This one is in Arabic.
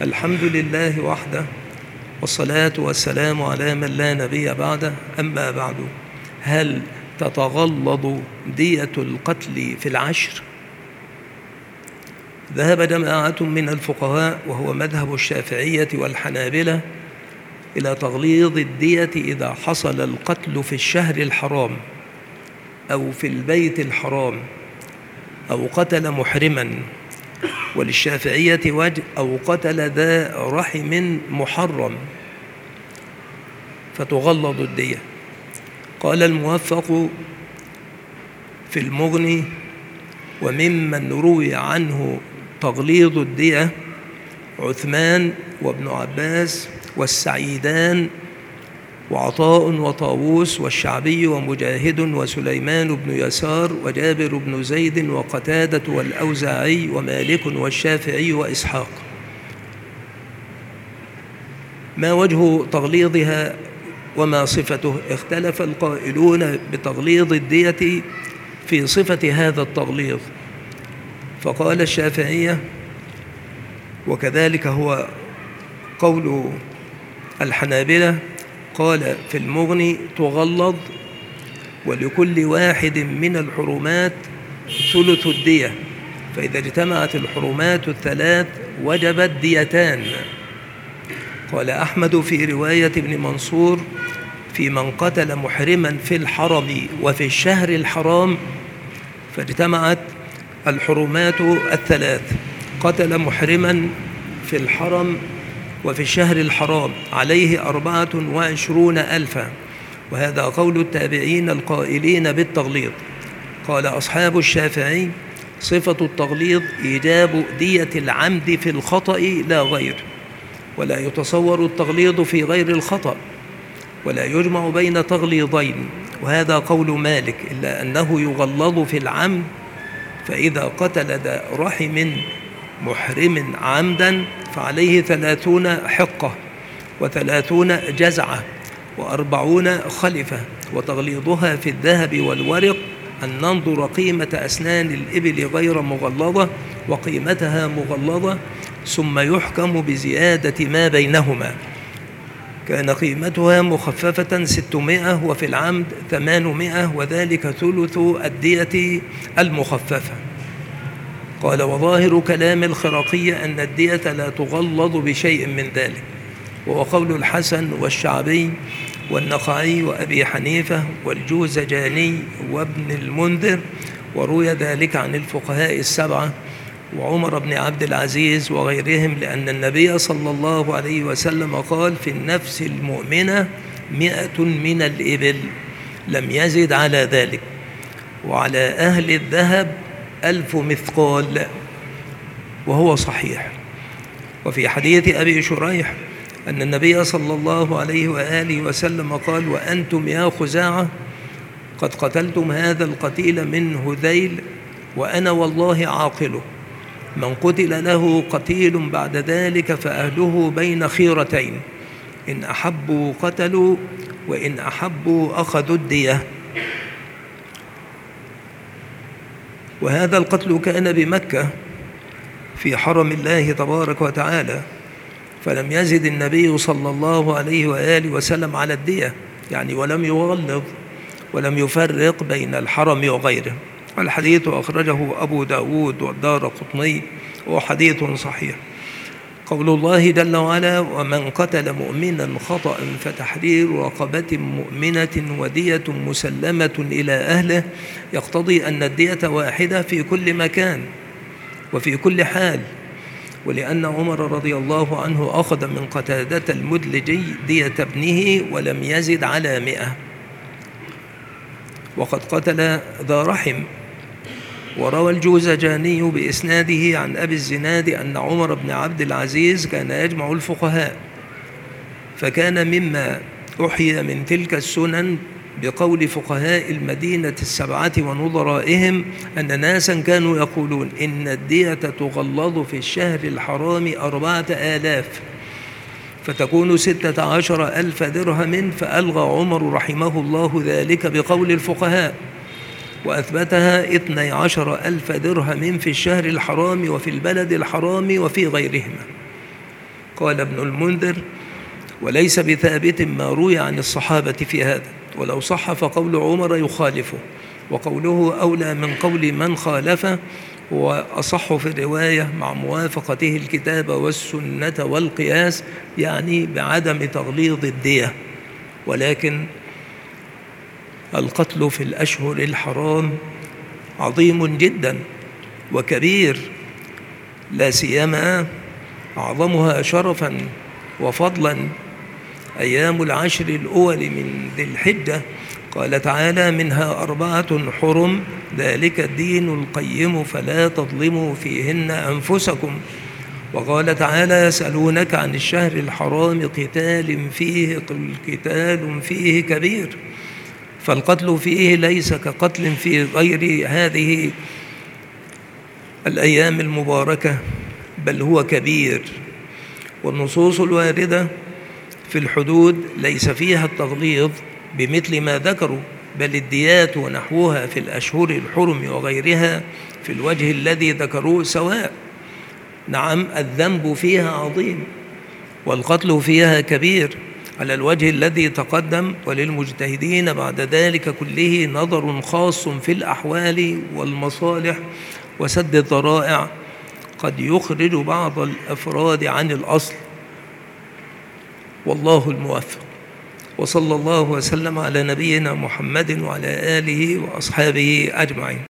الحمد لله وحده، والصلاة والسلام على من لا نبي بعده. أما بعد، هل تتغلظ دية القتل في العشر؟ ذهب جماعة من الفقهاء وهو مذهب الشافعية والحنابلة إلى تغليظ الدية إذا حصل القتل في الشهر الحرام أو في البيت الحرام أو قتل محرما، وللشافعية وجه أو قتل ذا رحم محرم فتغلظ الدية. قال الموفق في المغني: وممن روي عنه تغليظ الدية عثمان وابن عباس والسعيدان وعطاء وطاووس والشعبي ومجاهد وسليمان بن يسار وجابر بن زيد وقتادة والأوزاعي ومالك والشافعي وإسحاق. ما وجه تغليظها وما صفته؟ اختلف القائلون بتغليظ الدية في صفة هذا التغليظ، فقال الشافعية، وكذلك هو قول الحنابلة، قال في المغني: تغلظ ولكل واحد من الحرمات ثلث الدية، فإذا اجتمعت الحرمات الثلاث وجبت ديتان. قال أحمد في رواية ابن منصور: في من قتل محرما في الحرم وفي الشهر الحرام فاجتمعت الحرمات الثلاث، قتل محرما في الحرم وفي الشهر الحرام عليه 24,000، وهذا قول التابعين القائلين بالتغليظ. قال أصحاب الشافعي: صفة التغليظ إيجاب دية العمد في الخطأ لا غير، ولا يتصور التغليظ في غير الخطأ، ولا يجمع بين تغليظين، وهذا قول مالك، إلا أنه يغلظ في العمد، فإذا قتل ذا رحم محرم عمدا فعليه 30 حقة و30 جزعة و40 خلفة، وتغليظها في الذهب والورق أن ننظر قيمة أسنان الإبل غير مغلظة وقيمتها مغلظة، ثم يحكم بزيادة ما بينهما. كان قيمتها مخففة 600 وفي العمد 800، وذلك ثلث الدية المخففة. قال: وظاهر كلام الخرقي أن الدية لا تغلظ بشيء من ذلك، وهو قول الحسن والشعبي والنخعي وأبي حنيفة والجوزجاني وابن المنذر، وروي ذلك عن الفقهاء السبعة وعمر بن عبد العزيز وغيرهم، لأن النبي صلى الله عليه وسلم قال: في النفس المؤمنة 100 من الإبل، لم يزد على ذلك، وعلى أهل الذهب 1000 مثقال، وهو صحيح. وفي حديث أبي شريح أن النبي صلى الله عليه وآله وسلم قال: وأنتم يا خزاعة قد قتلتم هذا القتيل من هذيل، وأنا والله عاقله، من قتل له قتيل بعد ذلك فأهله بين خيرتين، إن أحبوا قتلوا وإن أحبوا أخذوا الدية. وهذا القتل كان بمكة في حرم الله تبارك وتعالى، فلم يزد النبي صلى الله عليه وآله وسلم على الدية، يعني ولم يغلظ ولم يفرق بين الحرم وغيره. الحديث أخرجه أبو داود والدارقطني وحديث صحيح. قول الله جل وعلا: ومن قتل مؤمنا خطأ فتحرير رقبة مؤمنة ودية مسلمة إلى أهله، يقتضي أن الدية واحدة في كل مكان وفي كل حال، ولأن عمر رضي الله عنه أخذ من قتادة المدلجي دية ابنه ولم يزد على 100. وقد قتل ذا رحم. وروى الجوزجاني بإسناده عن أبي الزناد أن عمر بن عبد العزيز كان يجمع الفقهاء، فكان مما أحيى من تلك السنن بقول فقهاء المدينة السبعة ونظرائهم أن ناسا كانوا يقولون إن الدية تغلظ في الشهر الحرام 4000 فتكون 16,000 درهم، فألغى عمر رحمه الله ذلك بقول الفقهاء، وأثبتها 12,000 درهم في الشهر الحرام وفي البلد الحرام وفي غيرهما. قال ابن المنذر: وليس بثابت ما روي عن الصحابة في هذا، ولو صح فقول عمر يخالفه، وقوله أولى من قول من خالفه هو أصح في الرواية مع موافقته الكتاب والسنة والقياس، يعني بعدم تغليظ الدية. ولكن القتل في الأشهر الحرام عظيم جدا وكبير، لا سيما أعظمها شرفا وفضلا أيام العشر الأول من ذي الحجة. قال تعالى: منها 4 حرم ذلك الدين القيم فلا تظلموا فيهن أنفسكم. وقال تعالى: يسألونك عن الشهر الحرام قتال فيه قل قتال فيه كبير. فالقتل فيه ليس كقتل في غير هذه الأيام المباركة، بل هو كبير. والنصوص الواردة في الحدود ليس فيها التغليظ بمثل ما ذكروا، بل الديات ونحوها في الأشهر الحرم وغيرها في الوجه الذي ذكروه سواء. نعم، الذنب فيها عظيم والقتل فيها كبير على الوجه الذي تقدم، وللمجتهدين بعد ذلك كله نظر خاص في الأحوال والمصالح وسد الذرائع قد يخرج بعض الأفراد عن الأصل، والله الموفق. وصلى الله وسلم على نبينا محمد وعلى آله وأصحابه أجمعين.